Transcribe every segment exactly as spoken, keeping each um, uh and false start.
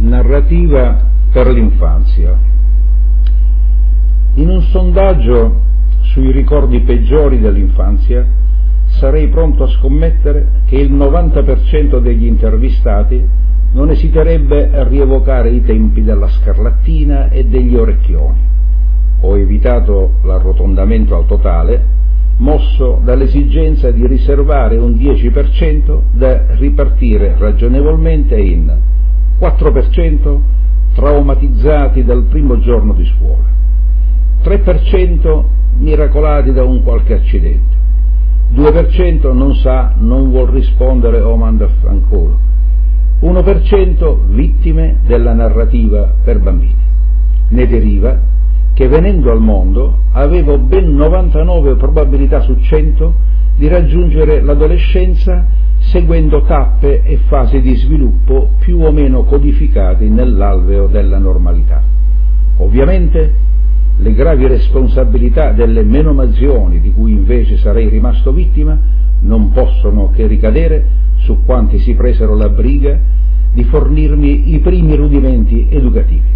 narrativa per l'infanzia. In un sondaggio sui ricordi peggiori dell'infanzia sarei pronto a scommettere che il novanta per cento degli intervistati non esiterebbe a rievocare i tempi della scarlattina e degli orecchioni. Ho evitato l'arrotondamento al totale, mosso dall'esigenza di riservare un dieci per cento da ripartire ragionevolmente in quattro per cento traumatizzati dal primo giorno di scuola, tre per cento miracolati da un qualche accidente, due per cento non sa, non vuol rispondere o manda a fanculo, uno per cento vittime della narrativa per bambini. Ne deriva che venendo al mondo avevo ben novantanove probabilità su cento di raggiungere l'adolescenza seguendo tappe e fasi di sviluppo più o meno codificati nell'alveo della normalità. Ovviamente le gravi responsabilità delle menomazioni di cui invece sarei rimasto vittima non possono che ricadere su quanti si presero la briga di fornirmi i primi rudimenti educativi.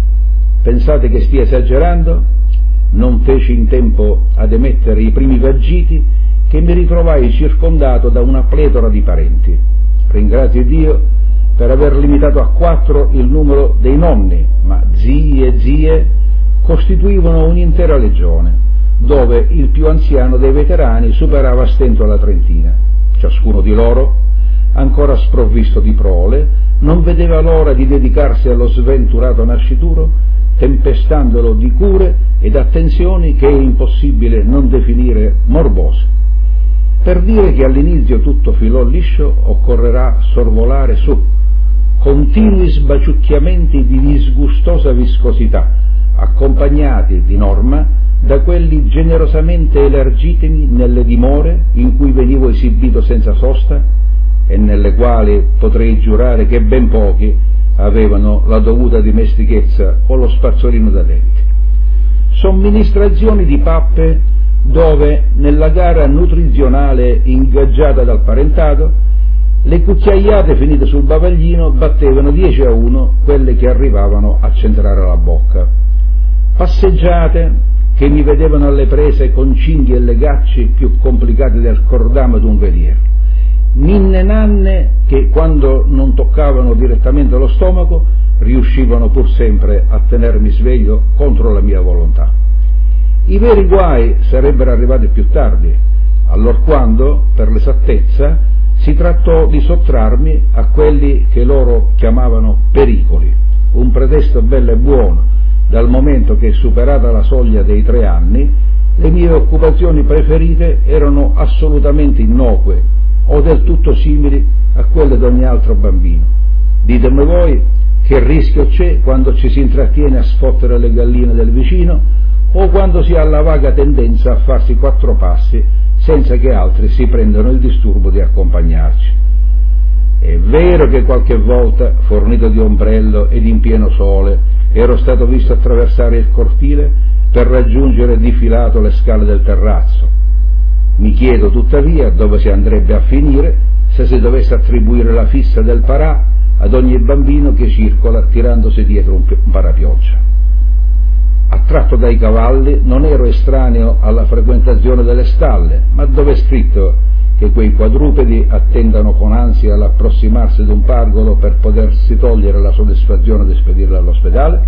Pensate che stia esagerando? Non feci in tempo ad emettere i primi vagiti che mi ritrovai circondato da una pletora di parenti. Ringrazio Dio per aver limitato a quattro il numero dei nonni, ma zii e zie costituivano un'intera legione, dove il più anziano dei veterani superava a stento la trentina. Ciascuno di loro, ancora sprovvisto di prole, non vedeva l'ora di dedicarsi allo sventurato nascituro, tempestandolo di cure ed attenzioni che è impossibile non definire morbose. Per dire che all'inizio tutto filò liscio, occorrerà sorvolare su continui sbaciucchiamenti di disgustosa viscosità, accompagnati di norma da quelli generosamente elargitimi nelle dimore in cui venivo esibito senza sosta e nelle quali potrei giurare che ben pochi avevano la dovuta dimestichezza o lo spazzolino da denti. Somministrazioni di pappe dove, nella gara nutrizionale ingaggiata dal parentato, le cucchiaiate finite sul bavaglino battevano dieci a uno quelle che arrivavano a centrare la bocca. Passeggiate che mi vedevano alle prese con cinghie e legacci più complicati del cordame d'un veliero. Ninne nanne che, quando non toccavano direttamente lo stomaco, riuscivano pur sempre a tenermi sveglio contro la mia volontà. I veri guai sarebbero arrivati più tardi, allorquando, per l'esattezza, si trattò di sottrarmi a quelli che loro chiamavano pericoli, un pretesto bello e buono, dal momento che, superata la soglia dei tre anni, le mie occupazioni preferite erano assolutamente innocue o del tutto simili a quelle di ogni altro bambino. Ditemi voi che rischio c'è quando ci si intrattiene a sfottere le galline del vicino o quando si ha la vaga tendenza a farsi quattro passi senza che altri si prendano il disturbo di accompagnarci. È vero che qualche volta, fornito di ombrello ed in pieno sole, ero stato visto attraversare il cortile per raggiungere difilato le scale del terrazzo. Mi chiedo tuttavia dove si andrebbe a finire se si dovesse attribuire la fissa del parà ad ogni bambino che circola tirandosi dietro un parapioggia. Attratto dai cavalli non ero estraneo alla frequentazione delle stalle, ma dove è scritto che quei quadrupedi attendano con ansia l'approssimarsi di un pargolo per potersi togliere la soddisfazione di spedirlo all'ospedale?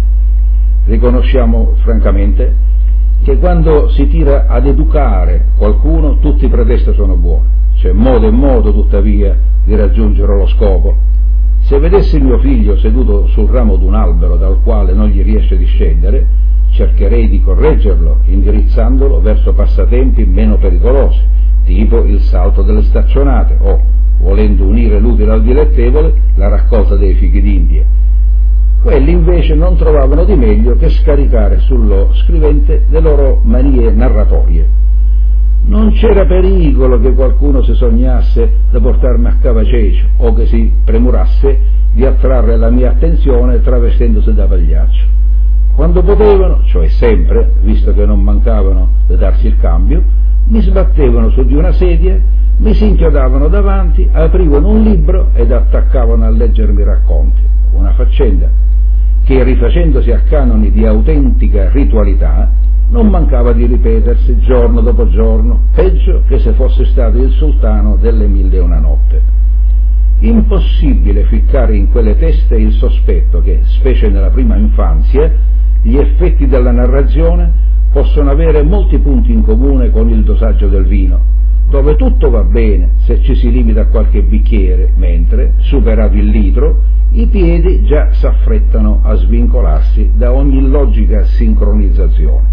Riconosciamo francamente che quando si tira ad educare qualcuno tutti i pretesti sono buoni, c'è modo e modo tuttavia di raggiungere lo scopo. Se vedessi mio figlio seduto sul ramo d'un albero dal quale non gli riesce di scendere, cercherei di correggerlo indirizzandolo verso passatempi meno pericolosi, tipo il salto delle staccionate o, volendo unire l'utile al dilettevole, la raccolta dei fichi d'India. Quelli invece non trovavano di meglio che scaricare sullo scrivente le loro manie narratorie. Non c'era pericolo che qualcuno si sognasse da portarmi a cavacecio o che si premurasse di attrarre la mia attenzione travestendosi da pagliaccio. Quando potevano, cioè sempre, visto che non mancavano da darsi il cambio, mi sbattevano su di una sedia, mi si inchiodavano davanti, aprivano un libro ed attaccavano a leggermi racconti, una faccenda che, rifacendosi a canoni di autentica ritualità, non mancava di ripetersi giorno dopo giorno, peggio che se fosse stato il sultano delle mille e una notte. Impossibile ficcare in quelle teste il sospetto che, specie nella prima infanzia, gli effetti della narrazione possono avere molti punti in comune con il dosaggio del vino, dove tutto va bene se ci si limita a qualche bicchiere, mentre, superato il litro, i piedi già s'affrettano a svincolarsi da ogni logica sincronizzazione.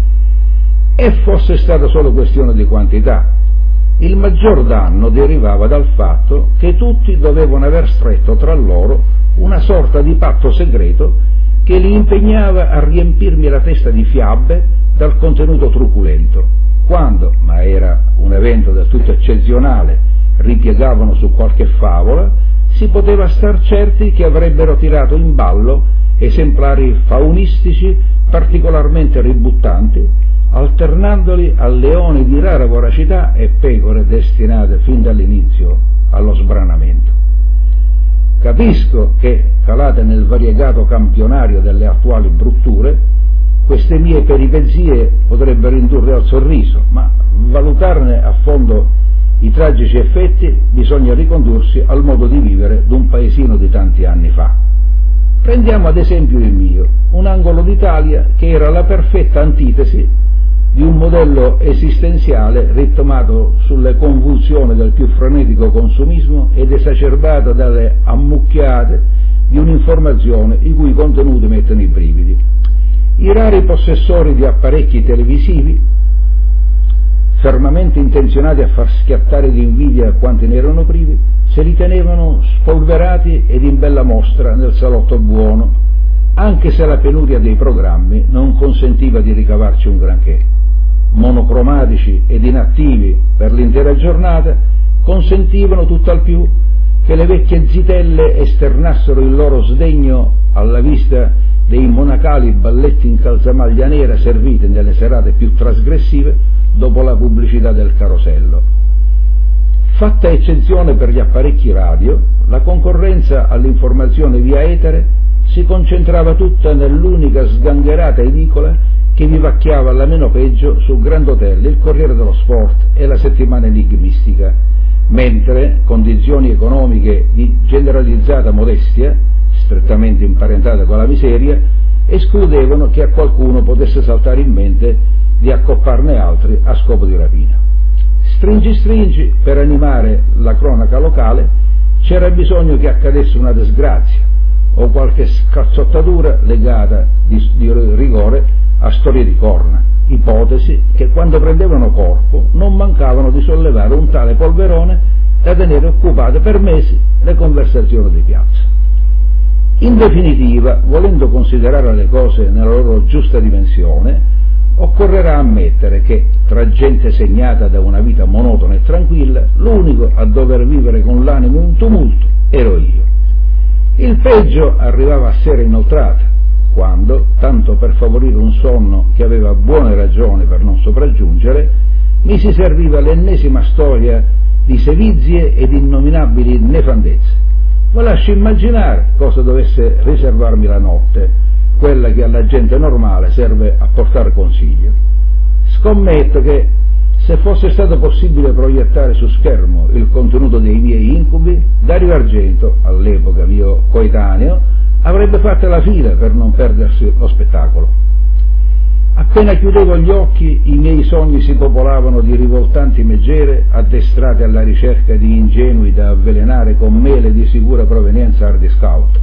E fosse stata solo questione di quantità, il maggior danno derivava dal fatto che tutti dovevano aver stretto tra loro una sorta di patto segreto che li impegnava a riempirmi la testa di fiabe dal contenuto truculento. Quando, ma era un evento del tutto eccezionale, ripiegavano su qualche favola, si poteva star certi che avrebbero tirato in ballo esemplari faunistici particolarmente ributtanti, alternandoli a leoni di rara voracità e pecore destinate fin dall'inizio allo sbranamento. Capisco che, calate nel variegato campionario delle attuali brutture, queste mie peripezie potrebbero indurre al sorriso, ma valutarne a fondo i tragici effetti bisogna ricondursi al modo di vivere d'un paesino di tanti anni fa. Prendiamo ad esempio il mio, un angolo d'Italia che era la perfetta antitesi di un modello esistenziale ritmato sulle convulsioni del più frenetico consumismo ed esacerbato dalle ammucchiate di un'informazione i cui contenuti mettono i brividi. I rari possessori di apparecchi televisivi, fermamente intenzionati a far schiattare d'invidia quanti ne erano privi, se li tenevano spolverati ed in bella mostra nel salotto buono, anche se la penuria dei programmi non consentiva di ricavarci un granché. Monocromatici ed inattivi per l'intera giornata, consentivano tutt'al più che le vecchie zitelle esternassero il loro sdegno alla vista dei monacali balletti in calzamaglia nera serviti nelle serate più trasgressive dopo la pubblicità del carosello. Fatta eccezione per gli apparecchi radio, la concorrenza all'informazione via etere si concentrava tutta nell'unica sgangherata edicola che vivacchiava alla meno peggio sul Grand Hotel, il Corriere dello Sport e la Settimana Enigmistica, mentre condizioni economiche di generalizzata modestia, strettamente imparentate con la miseria, escludevano che a qualcuno potesse saltare in mente di accopparne altri a scopo di rapina. Stringi stringi, per animare la cronaca locale, c'era bisogno che accadesse una disgrazia o qualche scazzottatura legata di, di rigore a storie di corna, ipotesi che quando prendevano corpo non mancavano di sollevare un tale polverone da tenere occupate per mesi le conversazioni di piazza. In definitiva, volendo considerare le cose nella loro giusta dimensione, occorrerà ammettere che, tra gente segnata da una vita monotona e tranquilla, l'unico a dover vivere con l'animo in tumulto ero io. Il peggio arrivava a sera inoltrata, quando, tanto per favorire un sonno che aveva buone ragioni per non sopraggiungere, mi si serviva l'ennesima storia di sevizie ed innominabili nefandezze. Ma lascio immaginare cosa dovesse riservarmi la notte, quella che alla gente normale serve a portare consiglio. Scommetto che, se fosse stato possibile proiettare su schermo il contenuto dei miei incubi, Dario Argento, all'epoca mio coetaneo, avrebbe fatto la fila per non perdersi lo spettacolo. Appena chiudevo gli occhi, i miei sogni si popolavano di rivoltanti megere addestrate alla ricerca di ingenui da avvelenare con mele di sicura provenienza hard scout.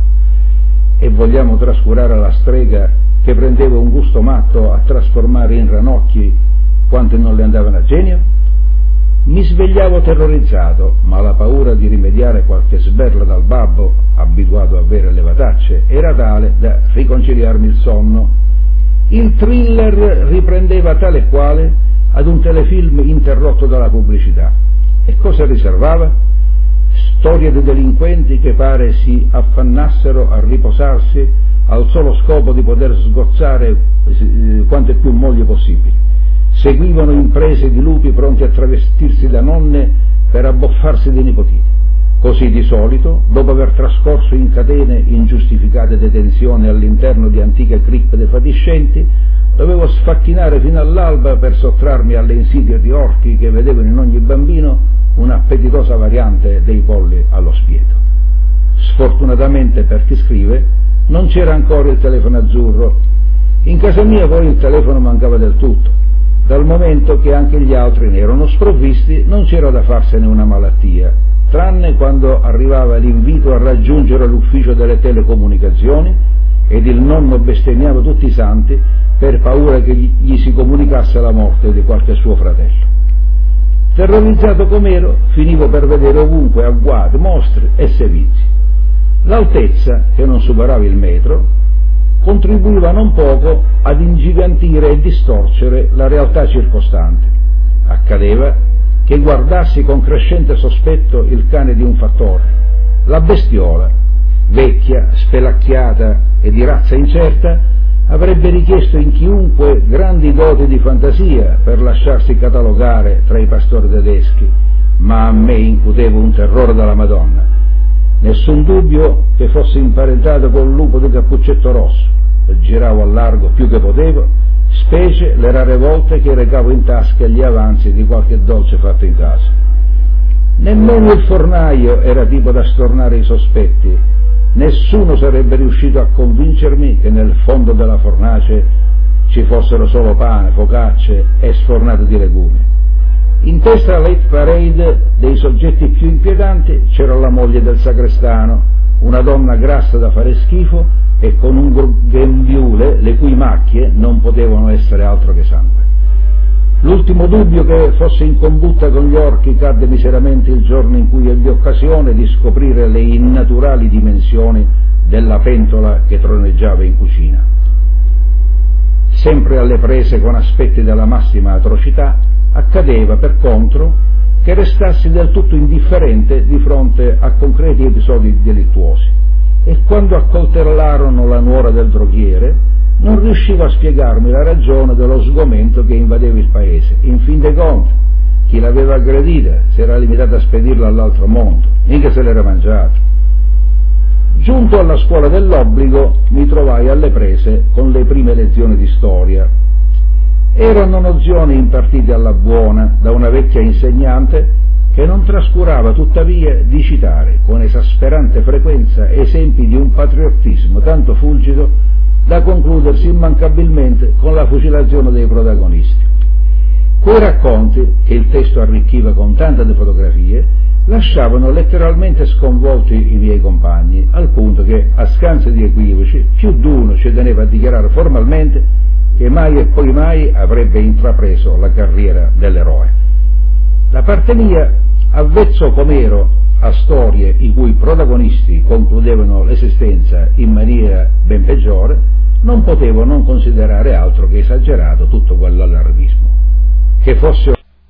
E vogliamo trascurare la strega che prendeva un gusto matto a trasformare in ranocchi quanti non le andavano a genio? Mi svegliavo terrorizzato, ma la paura di rimediare qualche sberla dal babbo, abituato a bere levatacce, era tale da riconciliarmi il sonno. Il thriller riprendeva tale e quale ad un telefilm interrotto dalla pubblicità. E cosa riservava? Storie di delinquenti che pare si affannassero a riposarsi al solo scopo di poter sgozzare eh, quante più mogli possibili. Seguivano imprese di lupi pronti a travestirsi da nonne per abboffarsi dei nipotini. Così di solito, dopo aver trascorso in catene ingiustificate detenzioni all'interno di antiche cripte fatiscenti, dovevo sfacchinare fino all'alba per sottrarmi alle insidie di orchi che vedevano in ogni bambino un'appetitosa variante dei polli allo spiedo. Sfortunatamente per chi scrive non c'era ancora il telefono azzurro. In casa mia poi il telefono mancava del tutto. Dal momento che anche gli altri ne erano sprovvisti, non c'era da farsene una malattia, tranne quando arrivava l'invito a raggiungere l'ufficio delle telecomunicazioni ed il nonno bestemmiava tutti i santi per paura che gli si comunicasse la morte di qualche suo fratello. Terrorizzato com'ero, finivo per vedere ovunque agguati, mostri e servizi. L'altezza, che non superava il metro, contribuiva non poco ad ingigantire e distorcere la realtà circostante. Accadeva che guardassi con crescente sospetto il cane di un fattore, la bestiola, vecchia, spelacchiata e di razza incerta, avrebbe richiesto in chiunque grandi doti di fantasia per lasciarsi catalogare tra i pastori tedeschi, ma a me incuteva un terrore dalla Madonna. Nessun dubbio che fosse imparentato col lupo di Cappuccetto Rosso. Giravo a largo più che potevo, specie le rare volte che recavo in tasca gli avanzi di qualche dolce fatto in casa. Nemmeno il fornaio era tipo da stornare i sospetti. Nessuno sarebbe riuscito a convincermi che nel fondo della fornace ci fossero solo pane, focacce e sfornate di legumi. In testa alla hit parade dei soggetti più inquietanti c'era la moglie del sacrestano, una donna grassa da fare schifo e con un grembiule le cui macchie non potevano essere altro che sangue. L'ultimo dubbio che fosse in combutta con gli orchi cadde miseramente il giorno in cui ebbi occasione di scoprire le innaturali dimensioni della pentola che troneggiava in cucina. Sempre alle prese con aspetti della massima atrocità, accadeva per contro che restassi del tutto indifferente di fronte a concreti episodi delittuosi, e quando accoltellarono la nuora del droghiere non riuscivo a spiegarmi la ragione dello sgomento che invadeva il paese. In fin dei conti, chi l'aveva aggredita si era limitato a spedirla all'altro mondo, mica se l'era mangiato. Giunto alla scuola dell'obbligo mi trovai alle prese con le prime lezioni di storia. Erano nozioni impartite alla buona da una vecchia insegnante che non trascurava tuttavia di citare con esasperante frequenza esempi di un patriottismo tanto fulgido da concludersi immancabilmente con la fucilazione dei protagonisti. Quei racconti, che il testo arricchiva con tante fotografie, lasciavano letteralmente sconvolti i miei compagni, al punto che, a scanso di equivoci, più d'uno ci teneva a dichiarare formalmente che mai e poi mai avrebbe intrapreso la carriera dell'eroe. Da parte mia, avvezzo com'ero a storie i cui protagonisti concludevano l'esistenza in maniera ben peggiore, non potevo non considerare altro che esagerato tutto quell'allarmismo. Che fosse